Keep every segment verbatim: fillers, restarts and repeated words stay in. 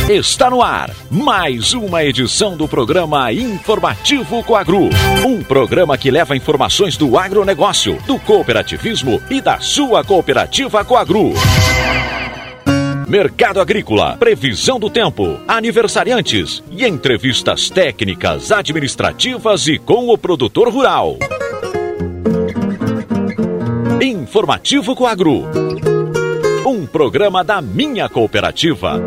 Está no ar mais uma edição do programa Informativo Coagro. Um programa que leva informações do agronegócio, do cooperativismo e da sua cooperativa Coagro. Mercado agrícola, previsão do tempo, aniversariantes e entrevistas técnicas, administrativas e com o produtor rural. Informativo Coagro. Um programa da minha cooperativa.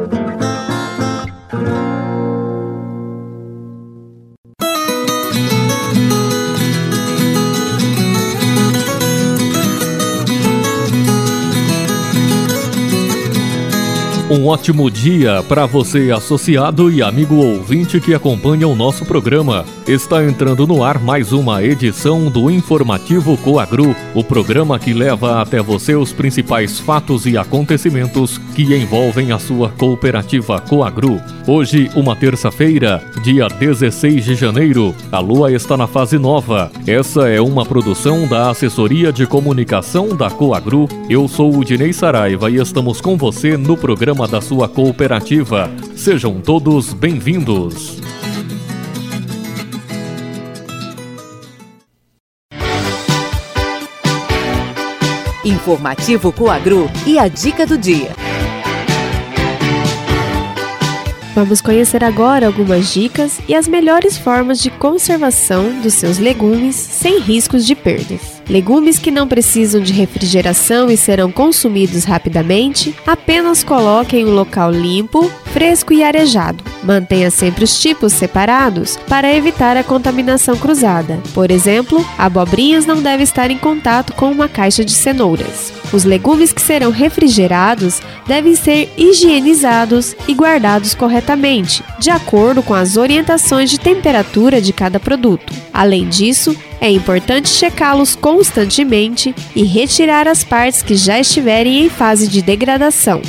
Um ótimo dia para você, associado e amigo ouvinte que acompanha o nosso programa. Está entrando no ar mais uma edição do Informativo Coagro, o programa que leva até você os principais fatos e acontecimentos que envolvem a sua cooperativa Coagro. Hoje, uma terça-feira, dia dezesseis de janeiro, a lua está na fase nova. Essa é uma produção da Assessoria de Comunicação da Coagro. Eu sou o Dinei Saraiva e estamos com você no programa da sua cooperativa. Sejam todos bem-vindos. Informativo Coagro e a dica do dia. Vamos conhecer agora algumas dicas e as melhores formas de conservação dos seus legumes sem riscos de perdas. Legumes que não precisam de refrigeração e serão consumidos rapidamente, apenas coloque em um local limpo, fresco e arejado. Mantenha sempre os tipos separados para evitar a contaminação cruzada. Por exemplo, abobrinhas não devem estar em contato com uma caixa de cenouras. Os legumes que serão refrigerados devem ser higienizados e guardados corretamente, de acordo com as orientações de temperatura de cada produto. Além disso, é importante checá-los constantemente e retirar as partes que já estiverem em fase de degradação.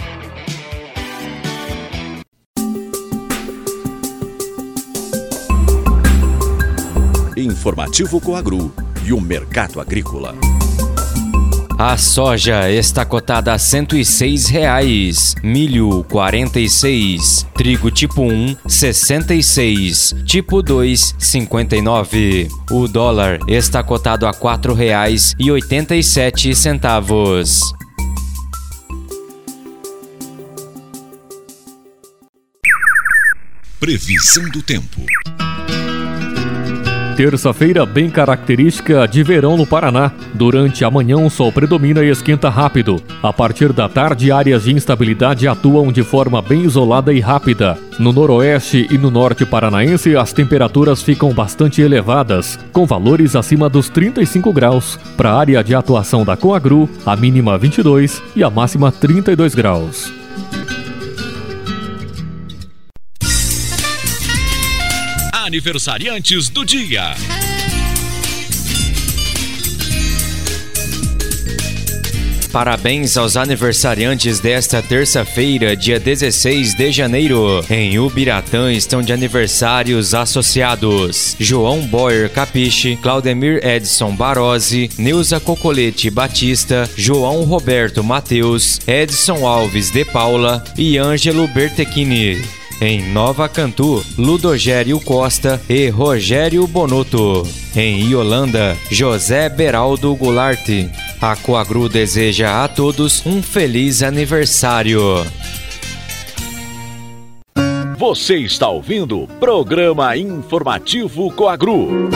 Informativo Coagro e o mercado agrícola. A soja está cotada a cento e seis reais, milho quarenta e seis, trigo tipo um sessenta e seis, tipo dois cinquenta e nove. O dólar está cotado a quatro reais e oitenta e sete centavos. Previsão do tempo. Terça-feira bem característica de verão no Paraná. Durante a manhã o sol predomina e esquenta rápido. A partir da tarde, áreas de instabilidade atuam de forma bem isolada e rápida. No noroeste e no norte paranaense, as temperaturas ficam bastante elevadas, com valores acima dos trinta e cinco graus. Para a área de atuação da Coagro, a mínima vinte e dois e a máxima trinta e dois graus. Aniversariantes do dia. Parabéns aos aniversariantes desta terça-feira, dia dezesseis de janeiro. Em Ubiratã estão de aniversários associados: João Boyer Capiche, Claudemir Edson Barozzi, Neuza Cocolete Batista, João Roberto Mateus, Edson Alves de Paula e Ângelo Bertechini. Em Nova Cantu, Ludogério Costa e Rogério Bonotto. Em Iolanda, José Beraldo Goulart. A Coagro deseja a todos um feliz aniversário. Você está ouvindo o programa Informativo Coagro.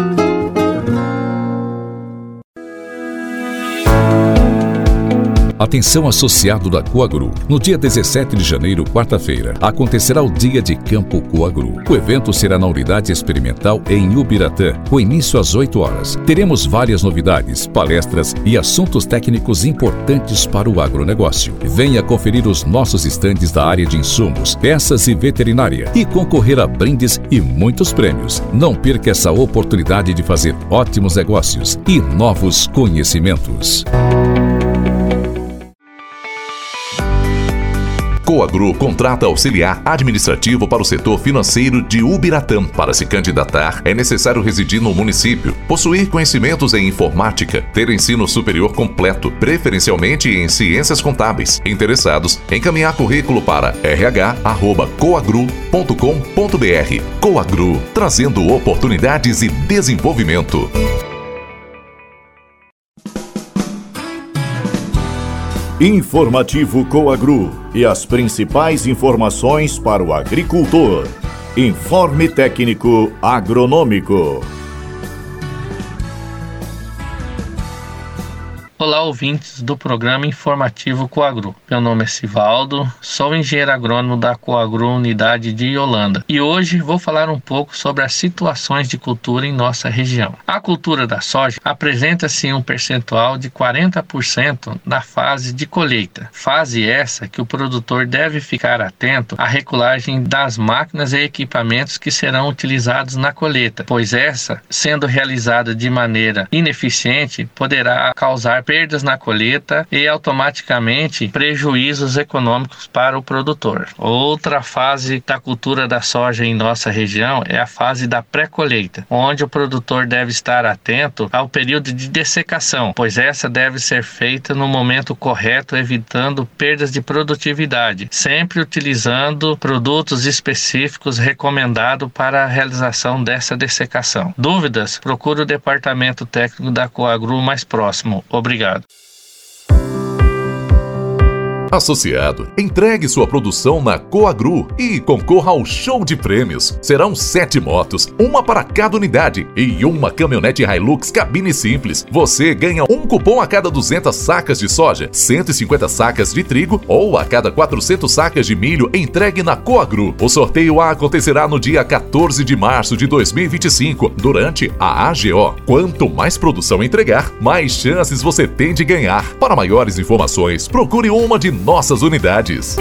Atenção, associado da Coagro. No dia dezessete de janeiro, quarta-feira, acontecerá o Dia de Campo Coagro. O evento será na Unidade Experimental em Ubiratã, com início às oito horas. Teremos várias novidades, palestras e assuntos técnicos importantes para o agronegócio. Venha conferir os nossos estandes da área de insumos, peças e veterinária e concorrer a brindes e muitos prêmios. Não perca essa oportunidade de fazer ótimos negócios e novos conhecimentos. Coagro contrata auxiliar administrativo para o setor financeiro de Ubiratã. Para se candidatar, é necessário residir no município, possuir conhecimentos em informática, ter ensino superior completo, preferencialmente em ciências contábeis. Interessados, encaminhar currículo para r h arroba coagru ponto com ponto b r. Coagru, trazendo oportunidades e desenvolvimento. Informativo Coagru e as principais informações para o agricultor. Informe técnico agronômico. Olá, ouvintes do programa Informativo Coagru. Meu nome é Sivaldo, sou engenheiro agrônomo da Coagru Unidade de Holanda e hoje vou falar um pouco sobre as situações de cultura em nossa região. A cultura da soja apresenta-se um percentual de quarenta por cento na fase de colheita, fase essa que o produtor deve ficar atento à regulagem das máquinas e equipamentos que serão utilizados na colheita, pois essa, sendo realizada de maneira ineficiente, poderá causar perdas na colheita e automaticamente prejuízos econômicos para o produtor. Outra fase da cultura da soja em nossa região é a fase da pré-colheita, onde o produtor deve estar atento ao período de dessecação, pois essa deve ser feita no momento correto, evitando perdas de produtividade, sempre utilizando produtos específicos recomendados para a realização dessa dessecação. Dúvidas? Procure o departamento técnico da Coagru mais próximo. Obrigado. Associado, entregue sua produção na Coagru e concorra ao show de prêmios. Serão sete motos, uma para cada unidade e uma caminhonete Hilux cabine simples. Você ganha um cupom a cada duzentas sacas de soja, cento e cinquenta sacas de trigo ou a cada quatrocentas sacas de milho entregue na Coagru. O sorteio acontecerá no dia quatorze de março de dois mil e vinte e cinco, durante a A G O. Quanto mais produção entregar, mais chances você tem de ganhar. Para maiores informações, procure uma de nossas unidades.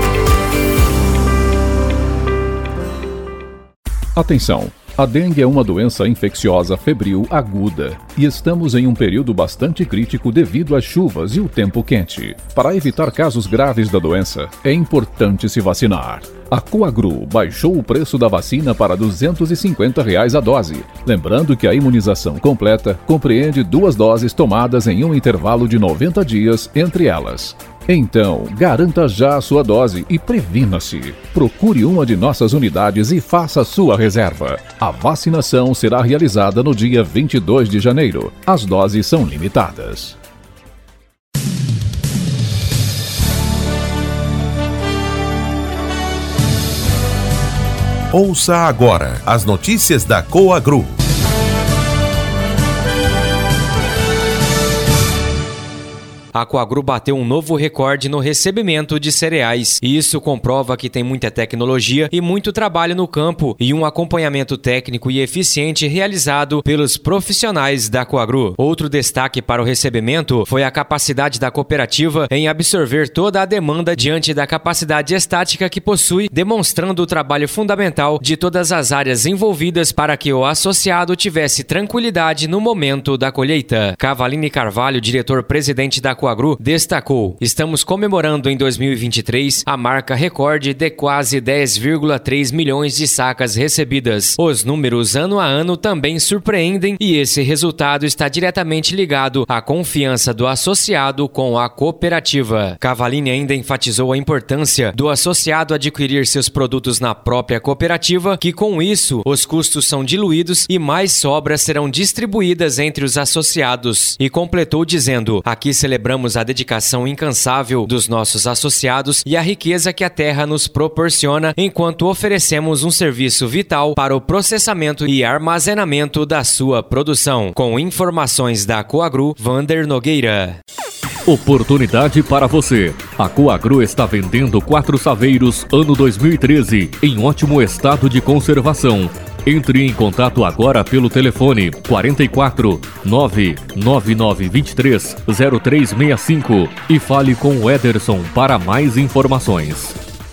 Atenção! A dengue é uma doença infecciosa febril aguda e estamos em um período bastante crítico devido às chuvas e o tempo quente. Para evitar casos graves da doença, é importante se vacinar. A Coagru baixou o preço da vacina para duzentos e cinquenta reais a dose. Lembrando que a imunização completa compreende duas doses tomadas em um intervalo de noventa dias entre elas. Então, garanta já a sua dose e previna-se. Procure uma de nossas unidades e faça sua reserva. A vacinação será realizada no dia vinte e dois de janeiro. As doses são limitadas. Ouça agora as notícias da Coagru. A Coagru bateu um novo recorde no recebimento de cereais. Isso comprova que tem muita tecnologia e muito trabalho no campo e um acompanhamento técnico e eficiente realizado pelos profissionais da Coagru. Outro destaque para o recebimento foi a capacidade da cooperativa em absorver toda a demanda diante da capacidade estática que possui, demonstrando o trabalho fundamental de todas as áreas envolvidas para que o associado tivesse tranquilidade no momento da colheita. Cavaline Carvalho, diretor-presidente da Coagru, destacou: estamos comemorando em dois mil e vinte e três a marca recorde de quase dez vírgula três milhões de sacas recebidas. Os números ano a ano também surpreendem e esse resultado está diretamente ligado à confiança do associado com a cooperativa. Cavaline ainda enfatizou a importância do associado adquirir seus produtos na própria cooperativa, que com isso os custos são diluídos e mais sobras serão distribuídas entre os associados. E completou dizendo: aqui celebramos a dedicação incansável dos nossos associados e a riqueza que a terra nos proporciona, enquanto oferecemos um serviço vital para o processamento e armazenamento da sua produção. Com informações da Coagru, Vander Nogueira. Oportunidade para você. A Coagru está vendendo quatro saveiros ano dois mil e treze em ótimo estado de conservação. Entre em contato agora pelo telefone quarenta e quatro, nove nove nove dois três, zero três seis cinco e fale com o Ederson para mais informações.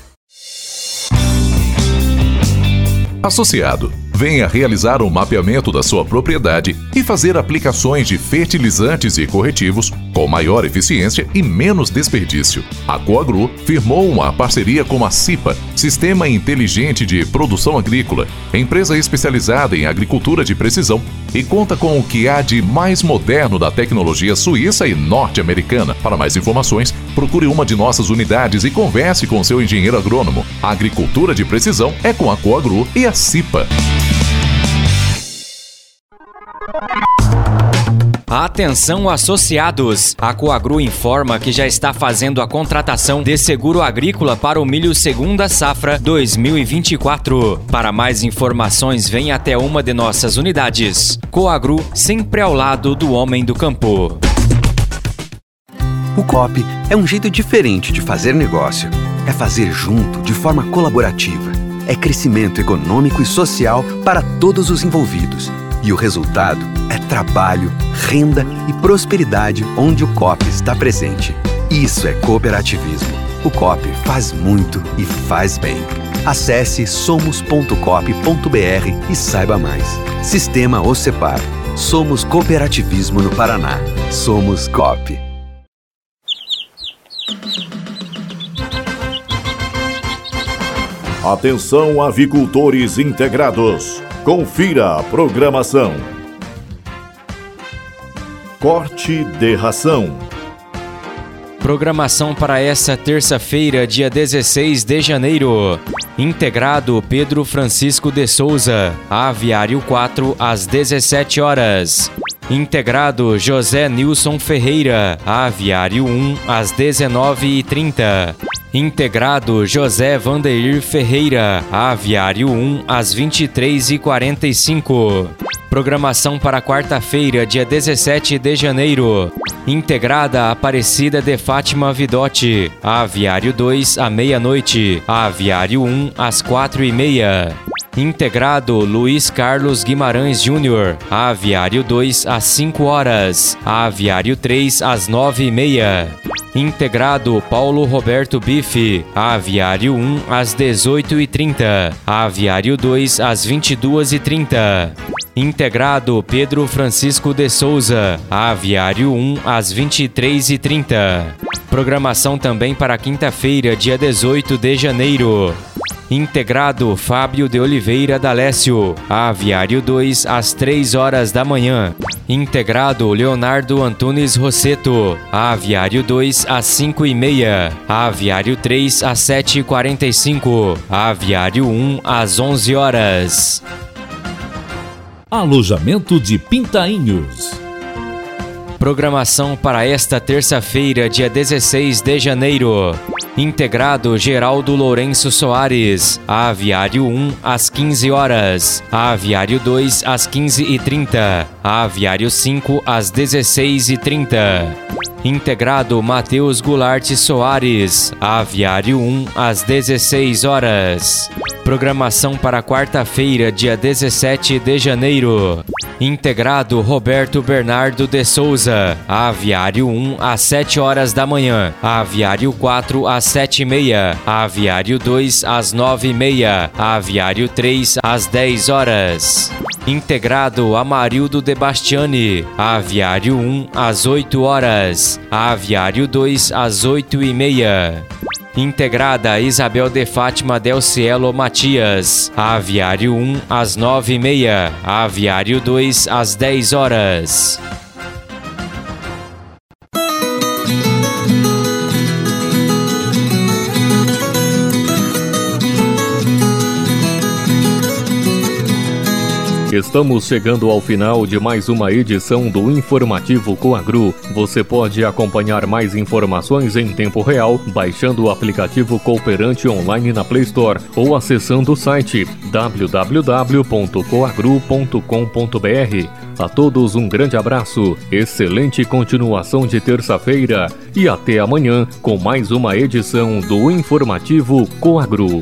Associado, venha realizar um mapeamento da sua propriedade e fazer aplicações de fertilizantes e corretivos com maior eficiência e menos desperdício. A Coagro firmou uma parceria com a CIPA, Sistema Inteligente de Produção Agrícola, empresa especializada em agricultura de precisão, e conta com o que há de mais moderno da tecnologia suíça e norte-americana. Para mais informações, procure uma de nossas unidades e converse com seu engenheiro agrônomo. A agricultura de precisão é com a Coagro e a CIPA. Atenção associados! A Coagro informa que já está fazendo a contratação de seguro agrícola para o milho segunda safra dois mil e vinte e quatro. Para mais informações, venha até uma de nossas unidades. Coagro, sempre ao lado do homem do campo. O Coop é um jeito diferente de fazer negócio. É fazer junto, de forma colaborativa. É crescimento econômico e social para todos os envolvidos. E o resultado é trabalho, renda e prosperidade onde o Coop está presente. Isso é cooperativismo. O Coop faz muito e faz bem. Acesse somos ponto coop ponto br e saiba mais. Sistema OCEPAR. Somos cooperativismo no Paraná. Somos Coop. Atenção, avicultores integrados. Confira a programação. Corte de ração. Programação para esta terça-feira, dia dezesseis de janeiro. Integrado Pedro Francisco de Souza, Aviário quatro, às dezessete horas. Integrado José Nilson Ferreira, Aviário um, às dezenove e trinta. Integrado José Vandeir Ferreira, Aviário um, às vinte e três e quarenta e cinco. Programação para quarta-feira, dia dezessete de janeiro. Integrada Aparecida de Fátima Vidotti, Aviário dois, à meia-noite. Aviário um, às quatro e meia. Integrado Luiz Carlos Guimarães Júnior, Aviário dois, às cinco horas. Aviário três, às nove e meia. Integrado Paulo Roberto Bife, Aviário um, às dezoito e trinta. Aviário dois, às vinte e duas e trinta. Integrado Pedro Francisco de Souza, Aviário um, às vinte e três e trinta. Programação também para quinta-feira, dia dezoito de janeiro. Integrado Fábio de Oliveira D'Alessio, Aviário dois, às três horas da manhã. Integrado Leonardo Antunes Rosseto, Aviário dois, às cinco e meia. Aviário três, às sete e quarenta e cinco. Aviário um, às onze horas. Alojamento de Pintainhos. Programação para esta terça-feira, dia dezesseis de janeiro. Integrado Geraldo Lourenço Soares, Aviário um, às quinze horas. Aviário dois, às quinze e trinta. Aviário cinco, às dezesseis e trinta. Integrado Matheus Goulart Soares, Aviário um, às dezesseis horas. Programação para quarta-feira, dia dezessete de janeiro. Integrado Roberto Bernardo de Souza, Aviário um, às sete horas da manhã. Aviário quatro, às sete e meia. Aviário dois, às nove e meia. Aviário três, às dez horas. Integrado Amarildo de Bastiani, Aviário um, às oito horas. Aviário dois, às oito e meia. Integrada Isabel de Fátima Del Cielo Matias, Aviário um, às nove e meia. Aviário dois, às dez horas. Estamos chegando ao final de mais uma edição do Informativo Coagro. Você pode acompanhar mais informações em tempo real baixando o aplicativo Cooperante online na Play Store ou acessando o site w w w ponto coagro ponto com ponto b r. A todos um grande abraço, excelente continuação de terça-feira e até amanhã com mais uma edição do Informativo Coagro.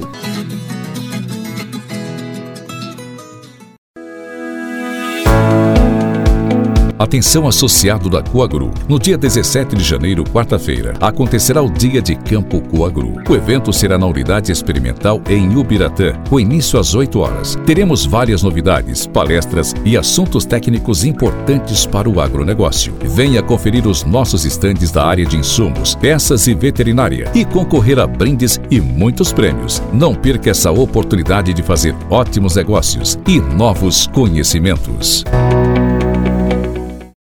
Atenção associado da Coagru. No dia dezessete de janeiro, quarta-feira, acontecerá o Dia de Campo Coagru. O evento será na unidade experimental em Ubiratã, com início às oito horas. Teremos várias novidades, palestras e assuntos técnicos importantes para o agronegócio. Venha conferir os nossos estandes da área de insumos, peças e veterinária e concorrer a brindes e muitos prêmios. Não perca essa oportunidade de fazer ótimos negócios e novos conhecimentos.